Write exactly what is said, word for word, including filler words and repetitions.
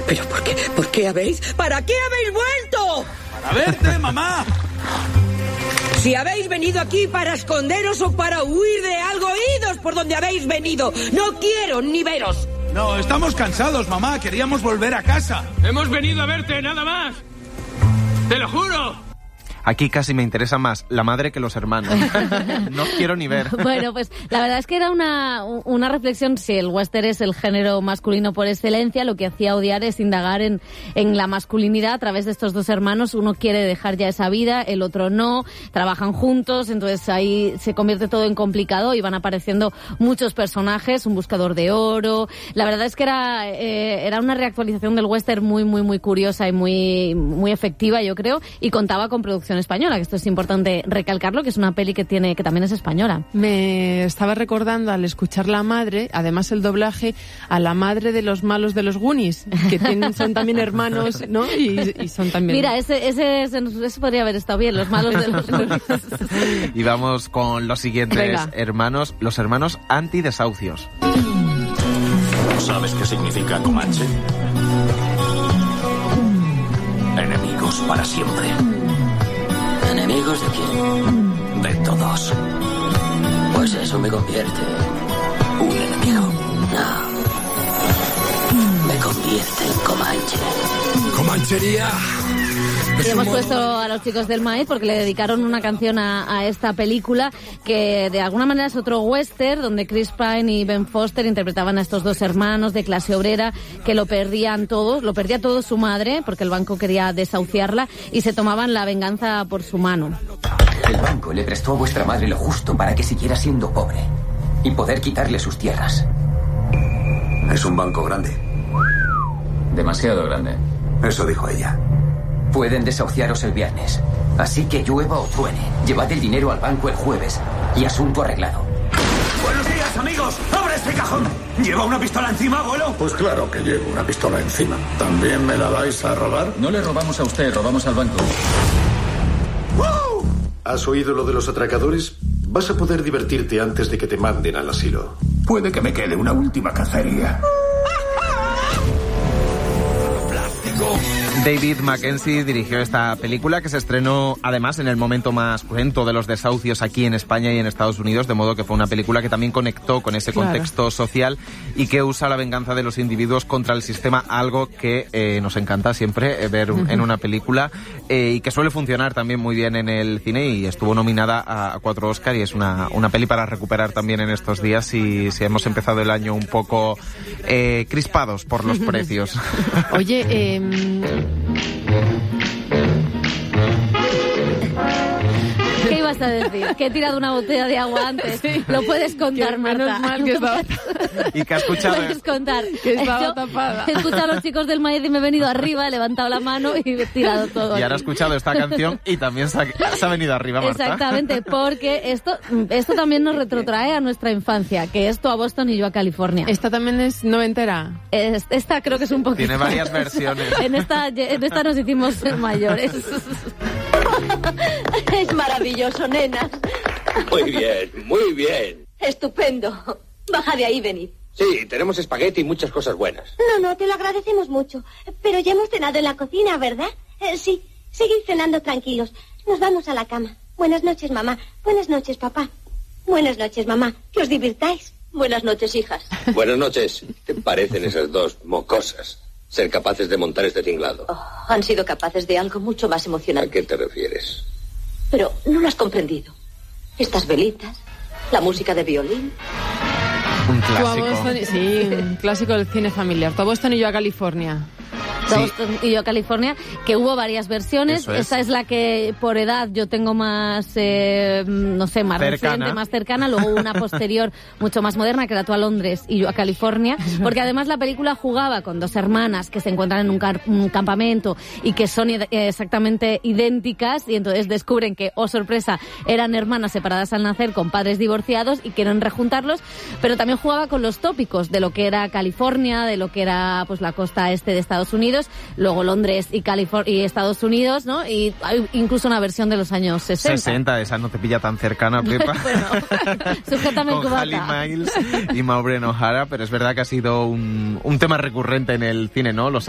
¿Pero por qué? ¿Por qué habéis? ¿Para qué habéis vuelto? ¡Para verte, mamá! Si habéis venido aquí para esconderos o para huir de algo, idos por donde habéis venido. No quiero ni veros. No, estamos cansados, mamá. Queríamos volver a casa. Hemos venido a verte, nada más. ¡Te lo juro! Aquí casi me interesa más la madre que los hermanos. No quiero ni ver. Bueno, pues la verdad es que era una, una reflexión. Si el western es el género masculino por excelencia, lo que hacía Odiar es indagar en, en la masculinidad a través de estos dos hermanos. Uno quiere dejar ya esa vida, el otro no. Trabajan juntos, entonces ahí se convierte todo en complicado y van apareciendo muchos personajes. Un buscador de oro. La verdad es que era, eh, era una reactualización del western muy, muy, muy curiosa y muy, muy efectiva, yo creo. Y contaba con producción española, que esto es importante recalcarlo, que es una peli que tiene que también es española. Me estaba recordando al escuchar la madre, además el doblaje, a la madre de los malos de los Goonies, que tienen, son también hermanos, ¿no? Y, y son también... Mira, ese, ese, ese, ese podría haber estado bien, los malos de los Goonies. Y vamos con los siguientes Venga. hermanos, los hermanos antidesahucios. ¿Sabes qué significa Comanche? Enemigos para siempre. ¿Enemigos de quién? De todos. Pues eso me convierte en un enemigo. No. Me convierte en Comanche. ¡Comanchería! Y hemos puesto a los chicos del maíz porque le dedicaron una canción a, a esta película que de alguna manera es otro western donde Chris Pine y Ben Foster interpretaban a estos dos hermanos de clase obrera que lo perdían todos, lo perdía todo su madre porque el banco quería desahuciarla y se tomaban la venganza por su mano. El banco le prestó a vuestra madre lo justo para que siguiera siendo pobre y poder quitarle sus tierras. Es un banco grande. Demasiado grande. Eso dijo ella. Pueden desahuciaros el viernes. Así que llueva o truene, llevad el dinero al banco el jueves y asunto arreglado. ¡Buenos días, amigos! ¡Abre este cajón! ¿Lleva una pistola encima, abuelo? Pues claro que llevo una pistola encima. ¿También me la vais a robar? No le robamos a usted, robamos al banco. ¡Wow! ¿Has oído lo de los atracadores? Vas a poder divertirte antes de que te manden al asilo. Puede que me quede una última cacería. David Mackenzie dirigió esta película que se estrenó además en el momento más cruento de los desahucios aquí en España y en Estados Unidos, de modo que fue una película que también conectó con ese claro. contexto social y que usa la venganza de los individuos contra el sistema, algo que eh, nos encanta siempre eh, ver un, en una película eh, y que suele funcionar también muy bien en el cine y estuvo nominada a, a cuatro Oscar y es una, una peli para recuperar también en estos días si, si hemos empezado el año un poco eh, crispados por los precios. Oye, eh... ¿qué ibas a decir? Que he tirado una botella de agua antes. Sí. Lo puedes contar, que Marta. Menos mal que estaba... y que has escuchado. Puedes contar. Que estaba Yo tapada. He escuchado a los chicos del maíz y me he venido arriba, he levantado la mano y he tirado todo. Y ahora he escuchado esta canción y también se ha, se ha venido arriba, Marta. Exactamente, porque esto, esto también nos retrotrae a nuestra infancia, que es Tú a Boston y yo a California. ¿Esta también es noventera? Es, esta creo que es un poquito... Tiene varias versiones. En esta, en esta nos hicimos mayores. Es maravilloso, nena. Muy bien, muy bien. Estupendo. Baja de ahí, venid. Sí, tenemos espagueti y muchas cosas buenas. No, no, te lo agradecemos mucho. Pero ya hemos cenado en la cocina, ¿verdad? Eh, sí, seguid cenando tranquilos. Nos vamos a la cama. Buenas noches, mamá. Buenas noches, papá. Buenas noches, mamá. Que os divirtáis. Buenas noches, hijas. Buenas noches. ¿Qué parecen esas dos mocosas? Ser capaces de montar este tinglado. Oh, han sido capaces de algo mucho más emocionante. ¿A qué te refieres? Pero no lo has comprendido. Estas velitas, la música de violín. Un clásico. Boston, sí, un clásico del cine familiar. Tú a Boston y yo a California. Sí. Boston y yo a California, que hubo varias versiones. Es. Esa es la que por edad yo tengo más, eh, no sé, más cercana. reciente, más cercana. Luego una posterior mucho más moderna, que era Tú a Londres y yo a California. Porque además la película jugaba con dos hermanas que se encuentran en un, car- un campamento y que son id- exactamente idénticas y entonces descubren que, oh sorpresa, eran hermanas separadas al nacer con padres divorciados y quieren rejuntarlos. Pero también jugaba con los tópicos de lo que era California, de lo que era pues la costa este de Estados Unidos, luego Londres y California y Estados Unidos, ¿no? Y hay incluso una versión de los años sesenta. sesenta, esa no te pilla tan cercana, Pepa. Bueno, sujétame el con Halle Miles y Maureen O'Hara, pero es verdad que ha sido un, un tema recurrente en el cine, ¿no? Los